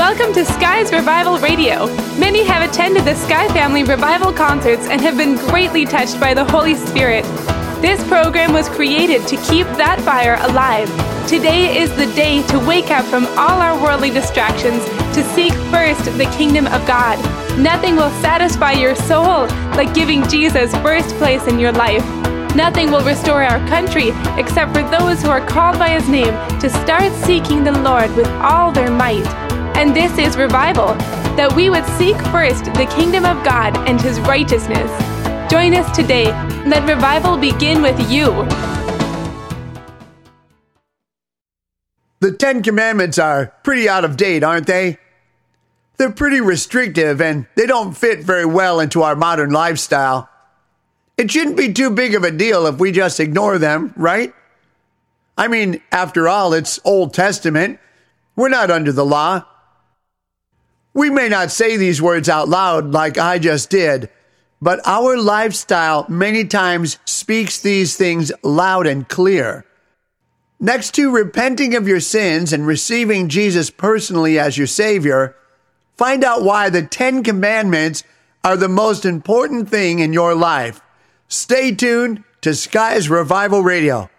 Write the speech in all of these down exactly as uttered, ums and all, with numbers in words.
Welcome to Sky's Revival Radio. Many have attended the Sky Family Revival concerts and have been greatly touched by the Holy Spirit. This program was created to keep that fire alive. Today is the day to wake up from all our worldly distractions to seek first the kingdom of God. Nothing will satisfy your soul like giving Jesus first place in your life. Nothing will restore our country except for those who are called by His name to start seeking the Lord with all their might. And this is revival, that we would seek first the kingdom of God and His righteousness. Join us today. Let revival begin with you. The Ten Commandments are pretty out of date, aren't they? They're pretty restrictive and they don't fit very well into our modern lifestyle. It shouldn't be too big of a deal if we just ignore them, right? I mean, after all, it's Old Testament. We're not under the law. We may not say these words out loud like I just did, but our lifestyle many times speaks these things loud and clear. Next to repenting of your sins and receiving Jesus personally as your Savior, find out why the Ten Commandments are the most important thing in your life. Stay tuned to Sky's Revival Radio.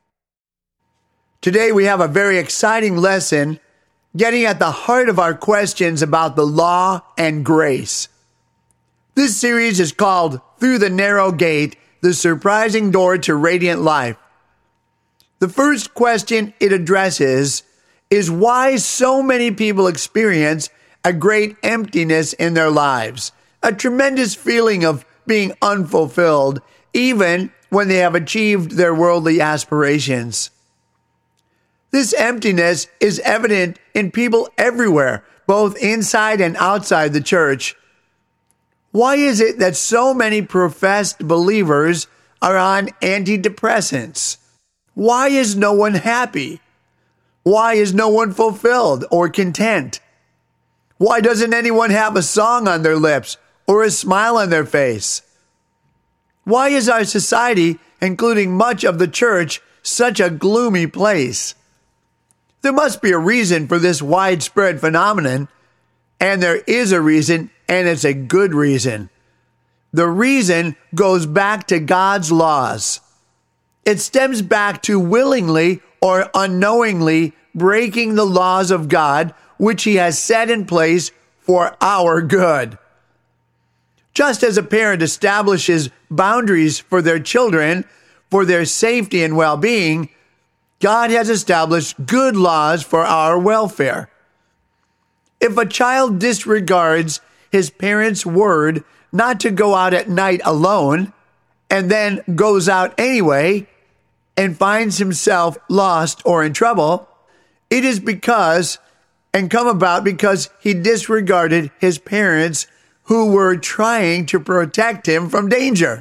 Today we have a very exciting lesson getting at the heart of our questions about the law and grace. This series is called Through the Narrow Gate, the Surprising Door to Radiant Life. The first question it addresses is why so many people experience a great emptiness in their lives, a tremendous feeling of being unfulfilled, even when they have achieved their worldly aspirations. This emptiness is evident in people everywhere, both inside and outside the church. Why is it that so many professed believers are on antidepressants? Why is no one happy? Why is no one fulfilled or content? Why doesn't anyone have a song on their lips or a smile on their face? Why is our society, including much of the church, such a gloomy place? There must be a reason for this widespread phenomenon, and there is a reason, and it's a good reason. The reason goes back to God's laws. It stems back to willingly or unknowingly breaking the laws of God, which He has set in place for our good. Just as a parent establishes boundaries for their children for their safety and well-being, God has established good laws for our welfare. If a child disregards his parents' word not to go out at night alone, and then goes out anyway, and finds himself lost or in trouble, it is because, and come about because he disregarded his parents who were trying to protect him from danger.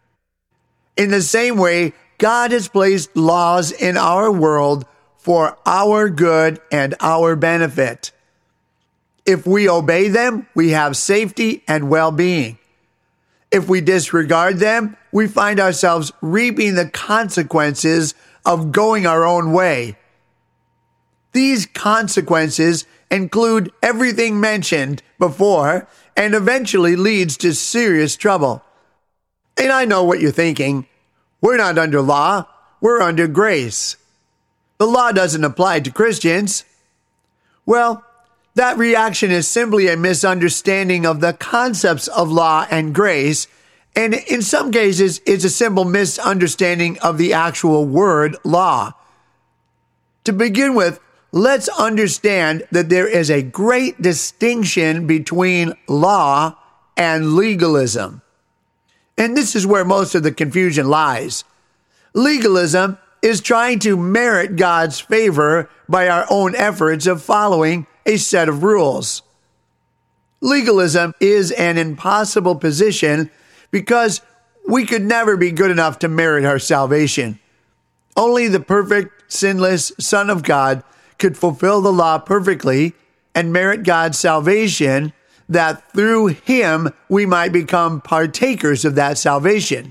In the same way, God has placed laws in our world for our good and our benefit. If we obey them, we have safety and well-being. If we disregard them, we find ourselves reaping the consequences of going our own way. These consequences include everything mentioned before and eventually leads to serious trouble. And I know what you're thinking. We're not under law, we're under grace. The law doesn't apply to Christians. Well, that reaction is simply a misunderstanding of the concepts of law and grace, and in some cases, it's a simple misunderstanding of the actual word law. To begin with, let's understand that there is a great distinction between law and legalism. And this is where most of the confusion lies. Legalism is trying to merit God's favor by our own efforts of following a set of rules. Legalism is an impossible position because we could never be good enough to merit our salvation. Only the perfect, sinless Son of God could fulfill the law perfectly and merit God's salvation, that through Him we might become partakers of that salvation.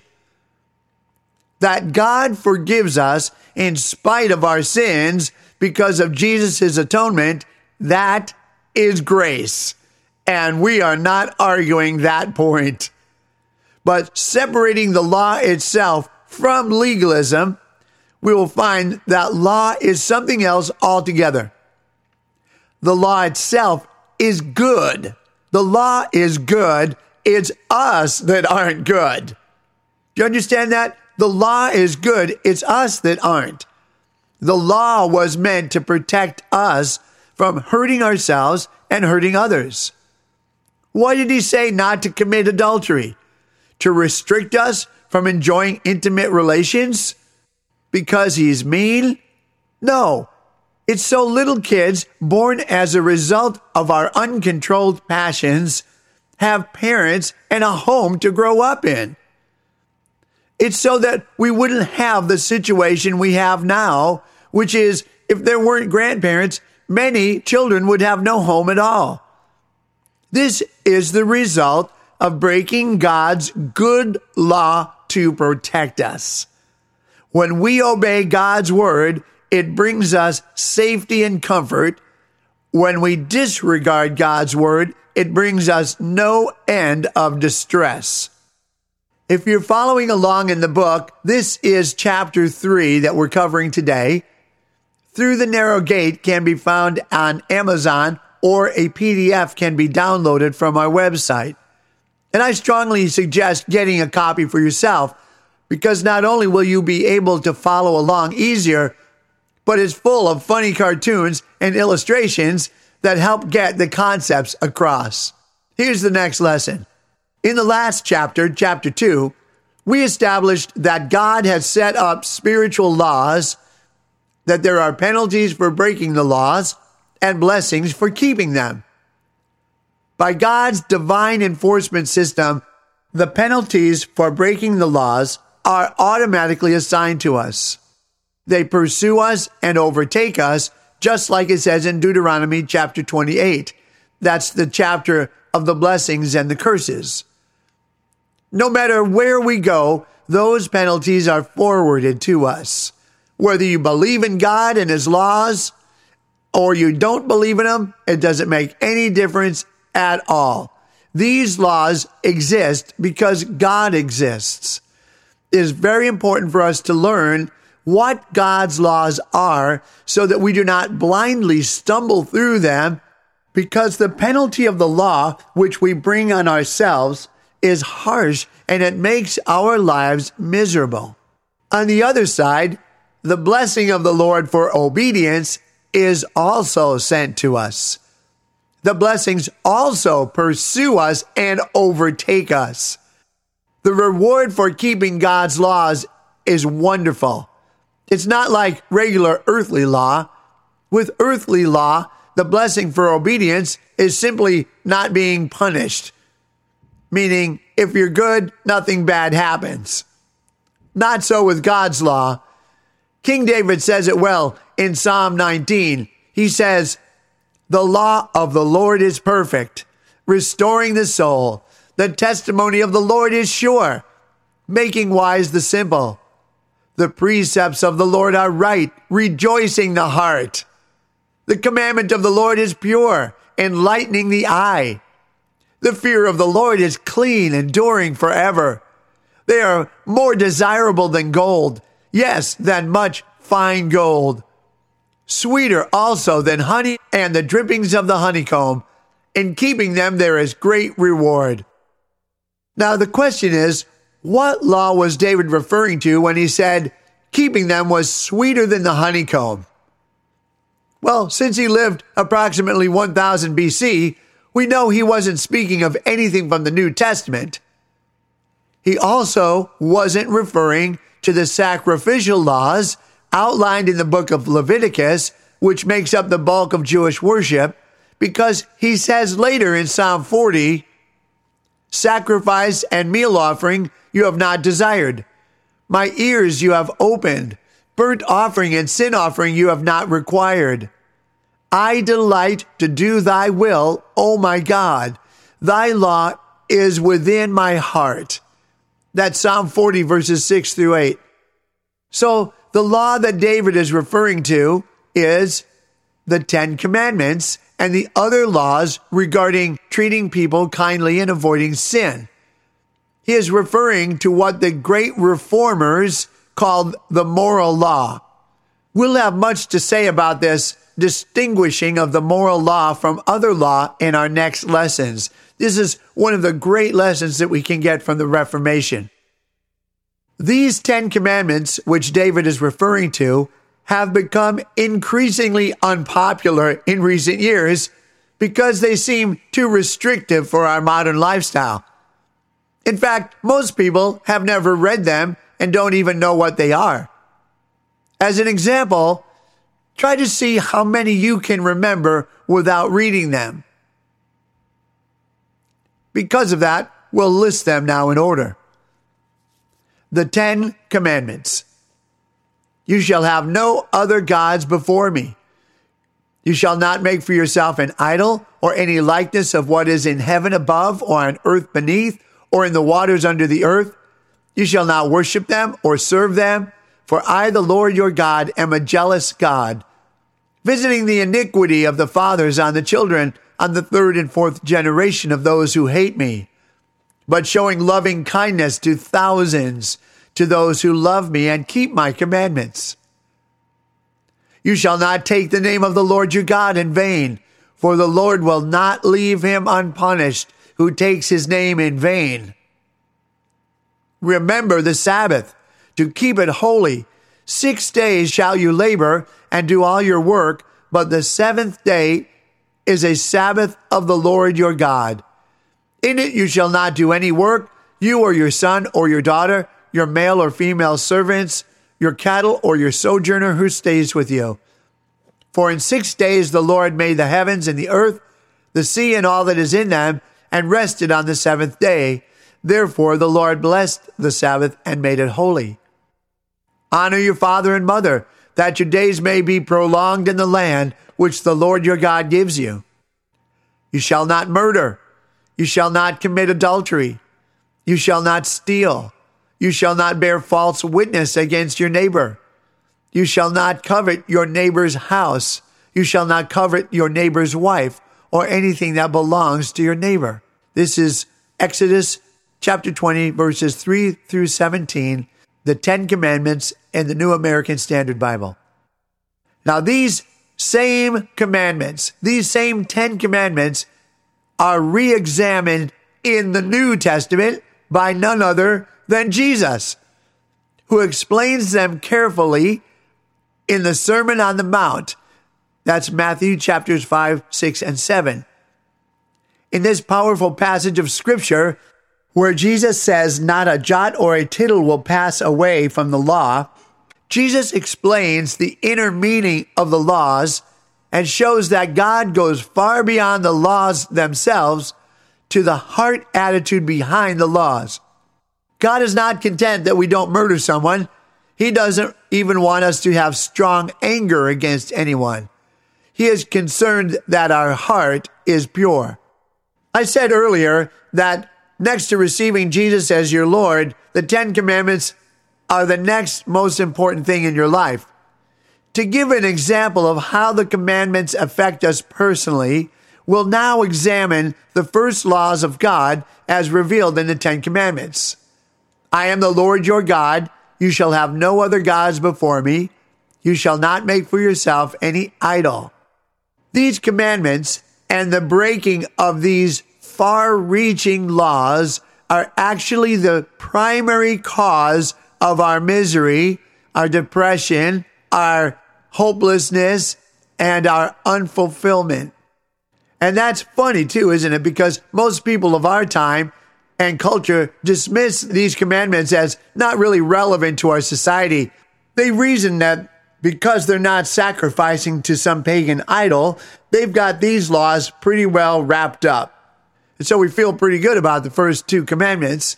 That God forgives us in spite of our sins because of Jesus' atonement, that is grace. And we are not arguing that point. But separating the law itself from legalism, we will find that law is something else altogether. The law itself is good. The law is good. It's us that aren't good. Do you understand that? The law is good. It's us that aren't. The law was meant to protect us from hurting ourselves and hurting others. Why did he say not to commit adultery? To restrict us from enjoying intimate relations? Because he's mean? No. It's so little kids born as a result of our uncontrolled passions have parents and a home to grow up in. It's so that we wouldn't have the situation we have now, which is if there weren't grandparents, many children would have no home at all. This is the result of breaking God's good law to protect us. When we obey God's word, it brings us safety and comfort. When we disregard God's word, it brings us no end of distress. If you're following along in the book, this is chapter three that we're covering today. Through the Narrow Gate can be found on Amazon, or a P D F can be downloaded from our website. And I strongly suggest getting a copy for yourself, because not only will you be able to follow along easier, but it's full of funny cartoons and illustrations that help get the concepts across. Here's the next lesson. In the last chapter, chapter two, we established that God has set up spiritual laws, that there are penalties for breaking the laws and blessings for keeping them. By God's divine enforcement system, the penalties for breaking the laws are automatically assigned to us. They pursue us and overtake us, just like it says in Deuteronomy chapter twenty-eight. That's the chapter of the blessings and the curses. No matter where we go, those penalties are forwarded to us. Whether you believe in God and his laws, or you don't believe in them, it doesn't make any difference at all. These laws exist because God exists. It is very important for us to learn what God's laws are so that we do not blindly stumble through them, because the penalty of the law which we bring on ourselves is harsh and it makes our lives miserable. On the other side, the blessing of the Lord for obedience is also sent to us. The blessings also pursue us and overtake us. The reward for keeping God's laws is wonderful. It's not like regular earthly law. With earthly law, the blessing for obedience is simply not being punished. Meaning, if you're good, nothing bad happens. Not so with God's law. King David says it well in Psalm nineteen. He says, "The law of the Lord is perfect, restoring the soul. The testimony of the Lord is sure, making wise the simple. The precepts of the Lord are right, rejoicing the heart. The commandment of the Lord is pure, enlightening the eye. The fear of the Lord is clean, enduring forever. They are more desirable than gold, yes, than much fine gold. Sweeter also than honey and the drippings of the honeycomb. In keeping them there is great reward." Now the question is, what law was David referring to when he said keeping them was sweeter than the honeycomb? Well, since he lived approximately one thousand B C, we know he wasn't speaking of anything from the New Testament. He also wasn't referring to the sacrificial laws outlined in the book of Leviticus, which makes up the bulk of Jewish worship, because he says later in Psalm forty, "Sacrifice and meal offering you have not desired. My ears you have opened. Burnt offering and sin offering you have not required. I delight to do thy will, O my God. Thy law is within my heart." That's Psalm forty, verses six through eight. So the law that David is referring to is the Ten Commandments and the other laws regarding treating people kindly and avoiding sin. He is referring to what the great reformers called the moral law. We'll have much to say about this distinguishing of the moral law from other law in our next lessons. This is one of the great lessons that we can get from the Reformation. These Ten Commandments, which David is referring to, have become increasingly unpopular in recent years because they seem too restrictive for our modern lifestyle. In fact, most people have never read them and don't even know what they are. As an example, try to see how many you can remember without reading them. Because of that, we'll list them now in order. The Ten Commandments. You shall have no other gods before me. You shall not make for yourself an idol or any likeness of what is in heaven above or on earth beneath or in the waters under the earth. You shall not worship them or serve them, for I, the Lord your God, am a jealous God, visiting the iniquity of the fathers on the children on the third and fourth generation of those who hate me, but showing loving kindness to thousands, to those who love me and keep my commandments. You shall not take the name of the Lord your God in vain, for the Lord will not leave him unpunished who takes his name in vain. Remember the Sabbath, to keep it holy. Six days shall you labor and do all your work, but the seventh day is a Sabbath of the Lord your God. In it you shall not do any work, you or your son or your daughter, your male or female servants, your cattle or your sojourner who stays with you. For in six days the Lord made the heavens and the earth, the sea and all that is in them, and rested on the seventh day. Therefore the Lord blessed the Sabbath and made it holy. Honor your father and mother, that your days may be prolonged in the land which the Lord your God gives you. You shall not murder. You shall not commit adultery. You shall not steal. You shall not bear false witness against your neighbor. You shall not covet your neighbor's house. You shall not covet your neighbor's wife or anything that belongs to your neighbor. This is Exodus chapter twenty, verses three through seventeen, the Ten Commandments in the New American Standard Bible. Now, these same commandments, these same Ten Commandments are re-examined in the New Testament by none other than Jesus, who explains them carefully in the Sermon on the Mount. That's Matthew chapters five, six, and seven. In this powerful passage of Scripture, where Jesus says not a jot or a tittle will pass away from the law, Jesus explains the inner meaning of the laws and shows that God goes far beyond the laws themselves to the heart attitude behind the laws. God is not content that we don't murder someone. He doesn't even want us to have strong anger against anyone. He is concerned that our heart is pure. I said earlier that next to receiving Jesus as your Lord, the Ten Commandments are the next most important thing in your life. To give an example of how the commandments affect us personally, we'll now examine the first laws of God as revealed in the Ten Commandments. I am the Lord your God. You shall have no other gods before me. You shall not make for yourself any idol. These commandments and the breaking of these far-reaching laws are actually the primary cause of our misery, our depression, our hopelessness, and our unfulfillment. And that's funny too, isn't it? Because most people of our time and culture dismiss these commandments as not really relevant to our society. They reason that because they're not sacrificing to some pagan idol, they've got these laws pretty well wrapped up. And so we feel pretty good about the first two commandments.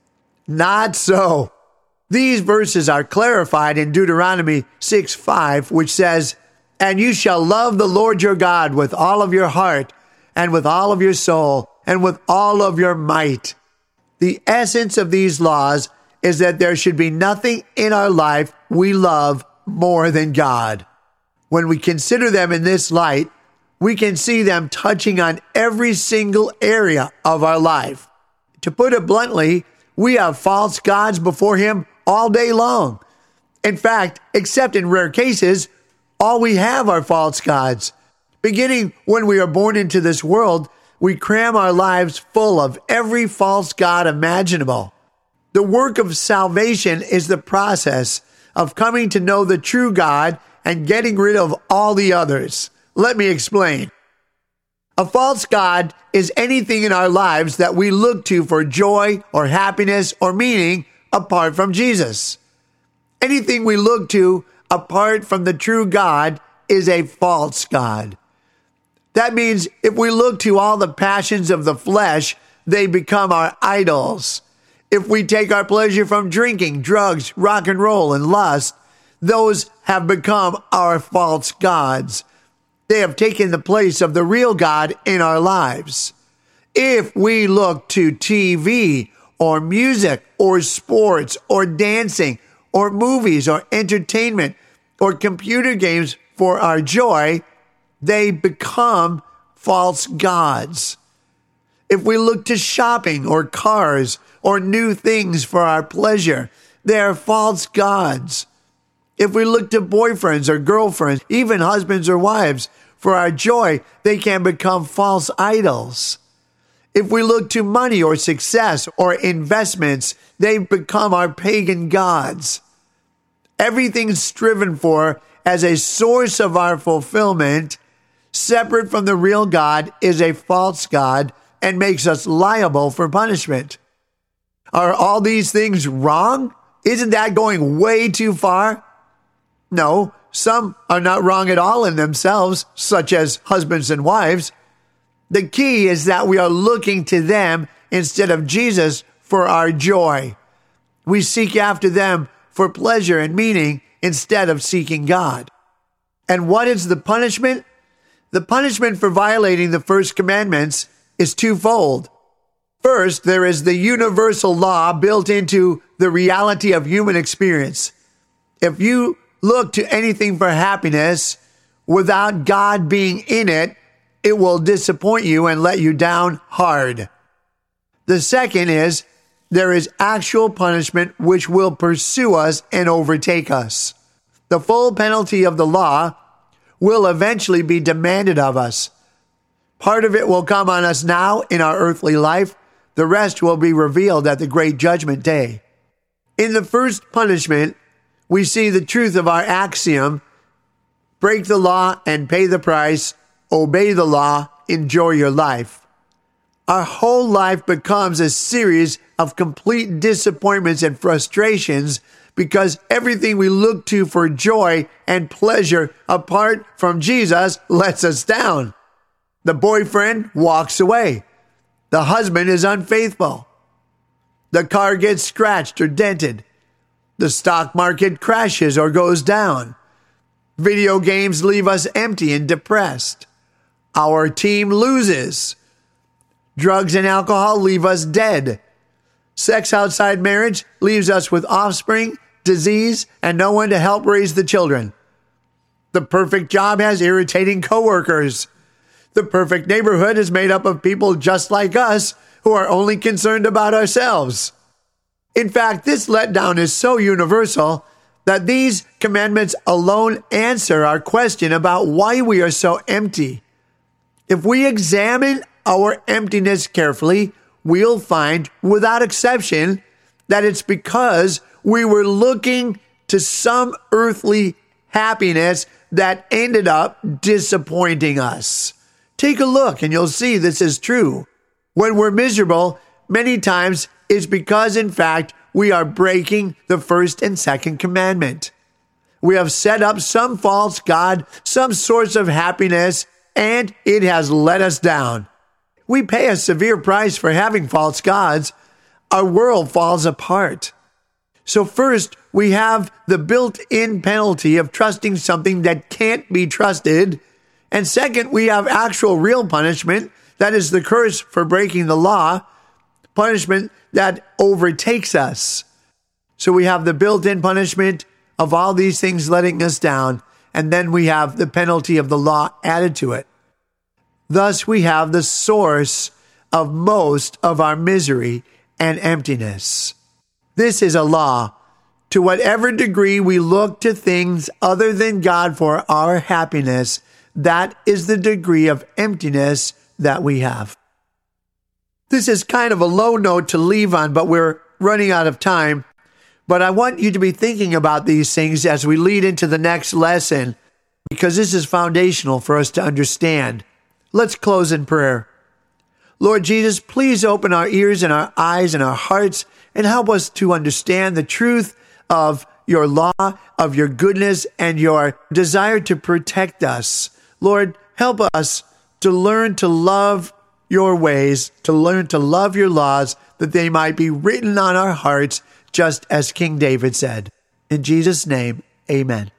Not so. These verses are clarified in Deuteronomy six five, which says, "And you shall love the Lord your God with all of your heart, and with all of your soul, and with all of your might." The essence of these laws is that there should be nothing in our life we love more than God. When we consider them in this light, we can see them touching on every single area of our life. To put it bluntly, we have false gods before Him all day long. In fact, except in rare cases, all we have are false gods. Beginning when we are born into this world, we cram our lives full of every false god imaginable. The work of salvation is the process of coming to know the true God and getting rid of all the others. Let me explain. A false god is anything in our lives that we look to for joy or happiness or meaning apart from Jesus. Anything we look to apart from the true God is a false god. That means if we look to all the passions of the flesh, they become our idols. If we take our pleasure from drinking, drugs, rock and roll, and lust, those have become our false gods. They have taken the place of the real God in our lives. If we look to T V or music or sports or dancing or movies or entertainment or computer games for our joy, they become false gods. If we look to shopping or cars or new things for our pleasure, they are false gods. If we look to boyfriends or girlfriends, even husbands or wives, for our joy, they can become false idols. If we look to money or success or investments, they become our pagan gods. Everything striven for as a source of our fulfillment, separate from the real God, is a false god and makes us liable for punishment. Are all these things wrong? Isn't that going way too far? No, some are not wrong at all in themselves, such as husbands and wives. The key is that we are looking to them instead of Jesus for our joy. We seek after them for pleasure and meaning instead of seeking God. And what is the punishment? The punishment for violating the first commandments is twofold. First, there is the universal law built into the reality of human experience. If you look to anything for happiness without God being in it, it will disappoint you and let you down hard. The second is there is actual punishment which will pursue us and overtake us. The full penalty of the law will eventually be demanded of us. Part of it will come on us now in our earthly life. The rest will be revealed at the great judgment day. In the first punishment, we see the truth of our axiom: break the law and pay the price, obey the law, enjoy your life. Our whole life becomes a series of complete disappointments and frustrations because everything we look to for joy and pleasure apart from Jesus lets us down. The boyfriend walks away. The husband is unfaithful. The car gets scratched or dented. The stock market crashes or goes down. Video games leave us empty and depressed. Our team loses. Drugs and alcohol leave us dead. Sex outside marriage leaves us with offspring, disease, and no one to help raise the children. The perfect job has irritating coworkers. The perfect neighborhood is made up of people just like us who are only concerned about ourselves. In fact, this letdown is so universal that these commandments alone answer our question about why we are so empty. If we examine our emptiness carefully, we'll find, without exception, that it's because we were looking to some earthly happiness that ended up disappointing us. Take a look and you'll see this is true. When we're miserable, many times it's because, in fact, we are breaking the first and second commandment. We have set up some false god, some source of happiness, and it has let us down. We pay a severe price for having false gods. Our world falls apart. So first, we have the built-in penalty of trusting something that can't be trusted. And second, we have actual real punishment, that is the curse for breaking the law, punishment that overtakes us. So we have the built-in punishment of all these things letting us down, and then we have the penalty of the law added to it. Thus we have the source of most of our misery and emptiness. This is a law. To whatever degree we look to things other than God for our happiness, that is the degree of emptiness that we have. This is kind of a low note to leave on, but we're running out of time. But I want you to be thinking about these things as we lead into the next lesson, because this is foundational for us to understand. Let's close in prayer. Lord Jesus, please open our ears and our eyes and our hearts and help us to understand the truth of your law, of your goodness, and your desire to protect us. Lord, help us to learn to love your ways, to learn to love your laws, that they might be written on our hearts, just as King David said. In Jesus' name, amen.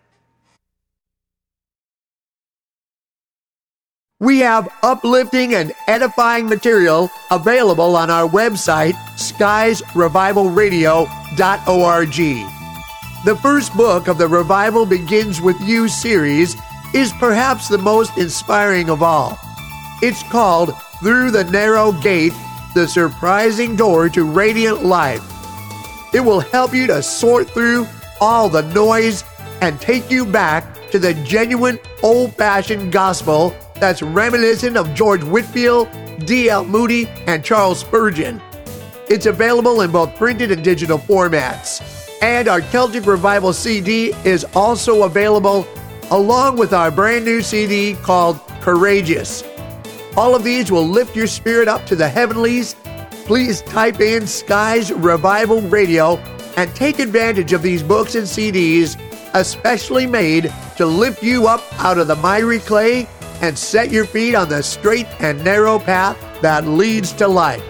We have uplifting and edifying material available on our website, skies revival radio dot org. The first book of the Revival Begins With You series is perhaps the most inspiring of all. It's called Through the Narrow Gate, The Surprising Door to Radiant Life. It will help you to sort through all the noise and take you back to the genuine old-fashioned gospel that's reminiscent of George Whitefield, D L Moody, and Charles Spurgeon. It's available in both printed and digital formats. And our Celtic Revival C D is also available along with our brand new C D called Courageous. All of these will lift your spirit up to the heavenlies. Please type in Skies Revival Radio and take advantage of these books and C Ds, especially made to lift you up out of the miry clay and set your feet on the straight and narrow path that leads to life.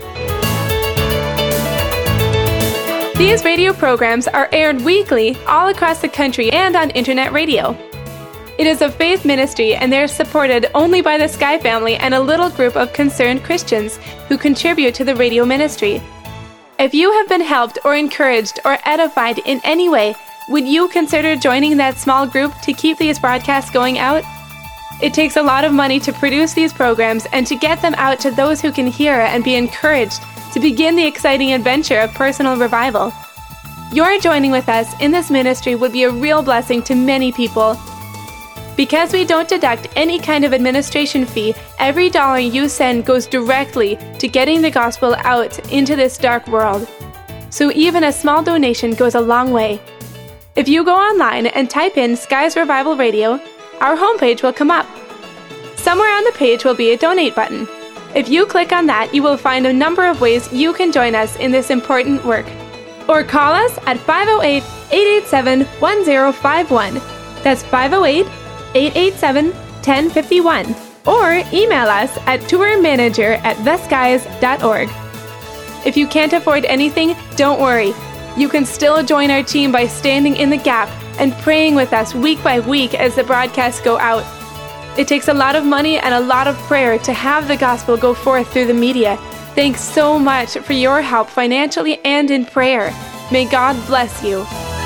These radio programs are aired weekly all across the country and on internet radio. It is a faith ministry, and they're supported only by the Sky family and a little group of concerned Christians who contribute to the radio ministry. If you have been helped or encouraged or edified in any way, would you consider joining that small group to keep these broadcasts going out? It takes a lot of money to produce these programs and to get them out to those who can hear and be encouraged to begin the exciting adventure of personal revival. Your joining with us in this ministry would be a real blessing to many people. Because we don't deduct any kind of administration fee, every dollar you send goes directly to getting the gospel out into this dark world. So even a small donation goes a long way. If you go online and type in Skies Revival Radio, our homepage will come up. Somewhere on the page will be a donate button. If you click on that, you will find a number of ways you can join us in this important work. Or call us at five oh eight, eight eight seven, one oh five one. That's five oh eight, eight eight seven, one oh five one. Or email us at tourmanager at the skies dot org. If you can't afford anything, don't worry. You can still join our team by standing in the gap and praying with us week by week as the broadcasts go out. It takes a lot of money and a lot of prayer to have the gospel go forth through the media. Thanks so much for your help financially and in prayer. May God bless you.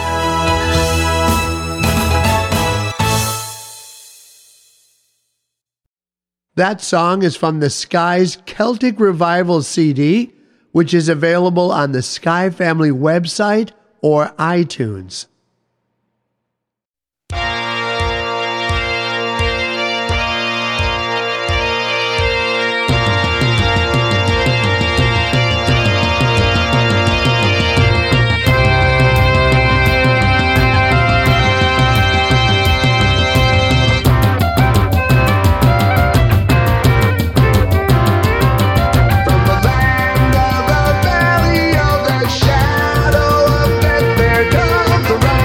That song is from the Skies Celtic Revival C D, which is available on the Sky Family website or iTunes. From the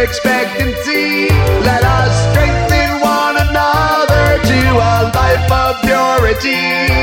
expectancy. Let us strengthen one another to a life of purity.